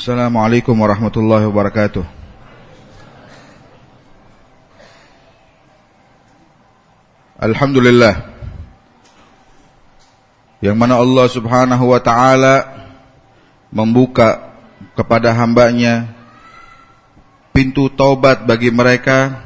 Assalamualaikum warahmatullahi wabarakatuh. Alhamdulillah, yang mana Allah subhanahu wa ta'ala membuka kepada hambanya pintu taubat bagi mereka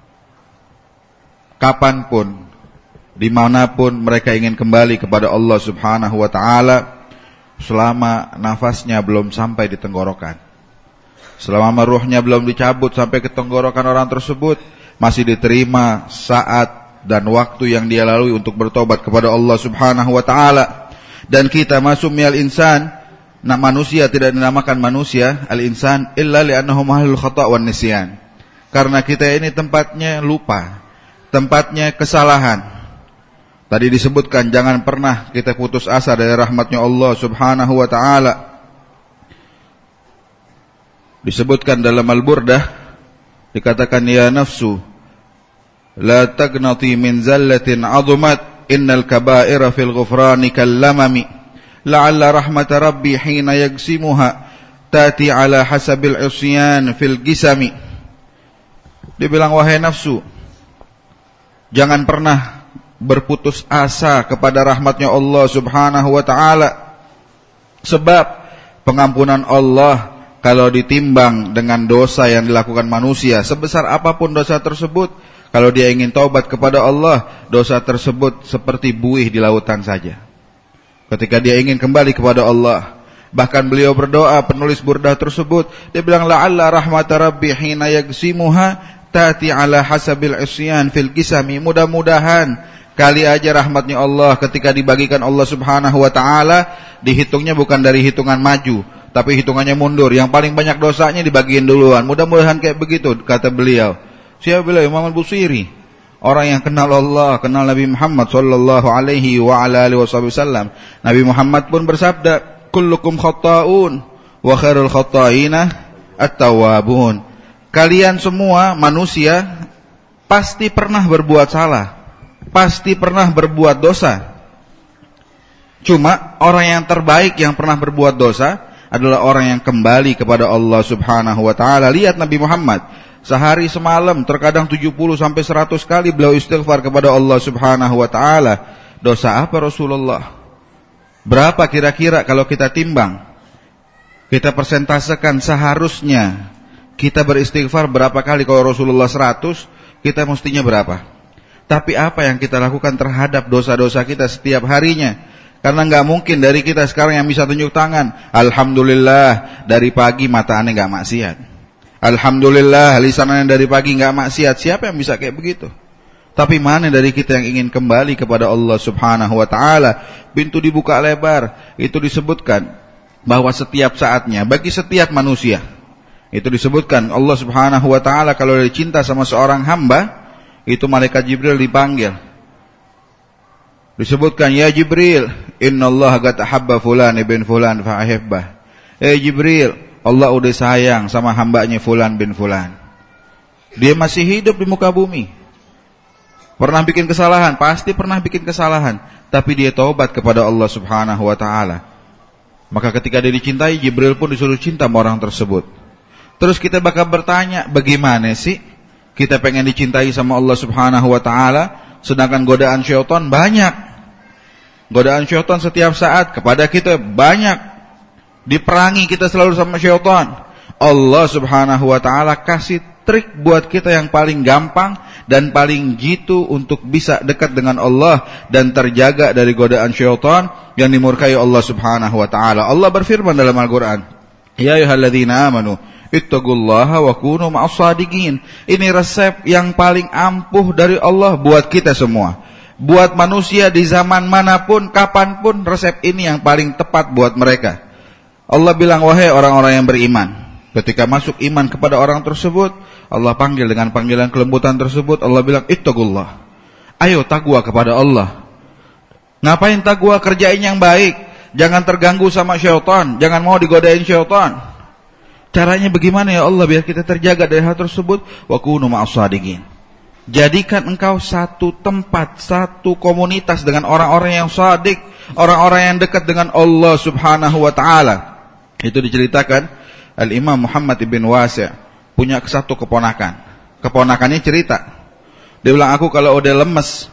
kapanpun, dimanapun mereka ingin kembali kepada Allah subhanahu wa ta'ala, selama nafasnya belum sampai di tenggorokan, selama ruhnya belum dicabut sampai ke tenggorokan orang tersebut, masih diterima saat dan waktu yang dia lalui untuk bertobat kepada Allah subhanahu wa ta'ala. Dan kita masumiyal insan, manusia tidak dinamakan manusia al-insan illa li'annahu mahalul khata' wan nisyan, karena kita ini tempatnya lupa, tempatnya kesalahan. Tadi disebutkan jangan pernah kita putus asa dari rahmatnya Allah subhanahu wa ta'ala. Disebutkan dalam Al-Burdah, dikatakan ya nafsu la tagnati min zallatin azumat innal kaba'ira fil ghufrani kallamami la'alla rahmata rabbi hina yagsimuha tati ala hasabil isyan fil gisami. Dibilang wahai nafsu, jangan pernah berputus asa kepada rahmatnya Allah subhanahu wa ta'ala, sebab pengampunan Allah kalau ditimbang dengan dosa yang dilakukan manusia, sebesar apapun dosa tersebut, kalau dia ingin taubat kepada Allah, dosa tersebut seperti buih di lautan saja. Ketika dia ingin kembali kepada Allah, bahkan beliau berdoa, penulis burdah tersebut, dia bilang la'alla rahmata rabbi hina yagsimuha tati ala hasabil isyan fil kisami. Mudah-mudahan kali aja rahmatnya Allah ketika dibagikan Allah subhanahu wa ta'ala, dihitungnya bukan dari hitungan maju, tapi hitungannya mundur. Yang paling banyak dosanya dibagiin duluan. Mudah-mudahan kayak begitu, kata beliau. Siapa beliau? Imam Al-Busiri, orang yang kenal Allah, kenal Nabi Muhammad sallallahu alaihi wa ala alihi wasallam. Nabi Muhammad pun bersabda, kullukum khata'un wa khairul khata'ina at-tawwabun. Kalian semua manusia pasti pernah berbuat salah, pasti pernah berbuat dosa. Cuma orang yang terbaik yang pernah berbuat dosa adalah orang yang kembali kepada Allah subhanahu wa ta'ala. Lihat Nabi Muhammad, sehari semalam terkadang 70 sampai 100 kali beliau istighfar kepada Allah subhanahu wa ta'ala. Dosa apa Rasulullah? Berapa kira-kira kalau kita timbang, kita persentasekan seharusnya kita beristighfar berapa kali? Kalau Rasulullah 100, kita mestinya berapa? Tapi apa yang kita lakukan terhadap dosa-dosa kita setiap harinya? Karena gak mungkin dari kita sekarang yang bisa tunjuk tangan, alhamdulillah dari pagi mata aneh gak maksiat, alhamdulillah lisan aneh dari pagi gak maksiat. Siapa yang bisa kayak begitu? Tapi mana dari kita yang ingin kembali kepada Allah subhanahu wa ta'ala? Pintu dibuka lebar. Itu disebutkan bahwa setiap saatnya bagi setiap manusia, itu disebutkan Allah subhanahu wa ta'ala kalau dia cinta sama seorang hamba, itu malaikat Jibril dipanggil. Disebutkan, ya Jibril, innallaha qad ahabba fulan ibn fulan fa'ahibbah. Jibril, Allah udah sayang sama hambanya fulan bin fulan. Dia masih hidup di muka bumi. Pernah bikin kesalahan, pasti pernah bikin kesalahan, tapi dia taubat kepada Allah subhanahu wa ta'ala. Maka ketika dia dicintai, Jibril pun disuruh cinta sama orang tersebut. Terus kita bakal bertanya, bagaimana sih kita pengen dicintai sama Allah subhanahu wa ta'ala, sedangkan godaan syaitan banyak. Godaan syaitan setiap saat kepada kita banyak. Diperangi kita selalu sama syaitan. Allah subhanahu wa ta'ala kasih trik buat kita yang paling gampang dan paling jitu untuk bisa dekat dengan Allah dan terjaga dari godaan syaitan yang dimurkai Allah subhanahu wa ta'ala. Allah berfirman dalam Al-Quran, ya ayyuhalladzina amanu ittaqullaha wa kunu ma'as shadiqin. Ini resep yang paling ampuh dari Allah buat kita semua. Buat manusia di zaman manapun, kapanpun, resep ini yang paling tepat buat mereka. Allah bilang, wahai orang-orang yang beriman. Ketika masuk iman kepada orang tersebut, Allah panggil dengan panggilan kelembutan tersebut. Allah bilang, ittaqullah. Ayo takwa kepada Allah. Ngapain takwa? Kerjain yang baik. Jangan terganggu sama syaitan. Jangan mau digodain syaitan. Caranya bagaimana ya Allah biar kita terjaga dari hal tersebut? Wa kunu ma'as shadiqin. Jadikan engkau satu tempat, satu komunitas dengan orang-orang yang shadiq, orang-orang yang dekat dengan Allah subhanahu wa ta'ala. Itu diceritakan Al-Imam Muhammad ibn Wasi' punya satu keponakan. Keponakannya cerita, dia bilang, aku kalau udah lemes,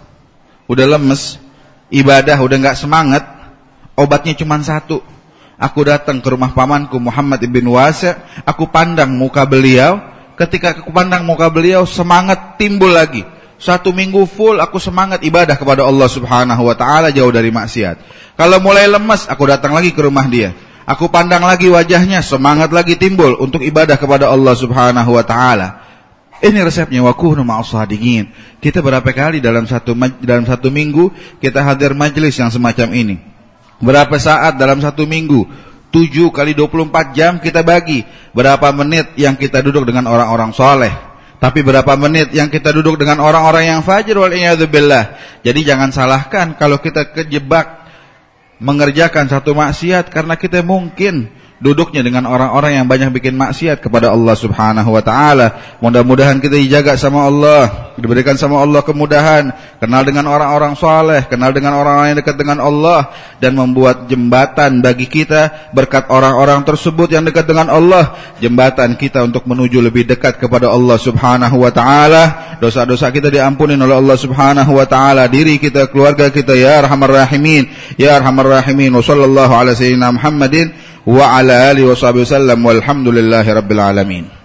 ibadah udah nggak semangat, obatnya cuma satu. Aku datang ke rumah pamanku Muhammad ibn Wasi', aku pandang muka beliau. Ketika aku pandang muka beliau, semangat timbul lagi. 1 minggu full aku semangat ibadah kepada Allah Subhanahu wa taala, jauh dari maksiat. Kalau mulai lemas, aku datang lagi ke rumah dia. Aku pandang lagi wajahnya, semangat lagi timbul untuk ibadah kepada Allah Subhanahu wa taala. Ini resepnya, wa kunu ma'as shadiqin. Kita berapa kali dalam satu minggu kita hadir majelis yang semacam ini? Berapa saat dalam 1 minggu? 7 kali 24 jam kita bagi. Berapa menit yang kita duduk dengan orang-orang soleh? Tapi berapa menit yang kita duduk dengan orang-orang yang fajir, wal iyadzu billah. Jadi jangan salahkan kalau kita kejebak mengerjakan satu maksiat karena kita mungkin duduknya dengan orang-orang yang banyak bikin maksiat kepada Allah Subhanahu wa taala. Mudah-mudahan kita dijaga sama Allah, diberikan sama Allah kemudahan, kenal dengan orang-orang saleh, kenal dengan orang-orang yang dekat dengan Allah, dan membuat jembatan bagi kita berkat orang-orang tersebut yang dekat dengan Allah, jembatan kita untuk menuju lebih dekat kepada Allah Subhanahu wa taala. Dosa-dosa kita diampuni oleh Allah Subhanahu wa taala, diri kita, keluarga kita, ya arhamar rahimin, ya arhamar rahimin. Wa sallallahu ala sayyidina Muhammadin wa ala alihi wa sahbihi wasallam, walhamdulillahi rabbil alamin.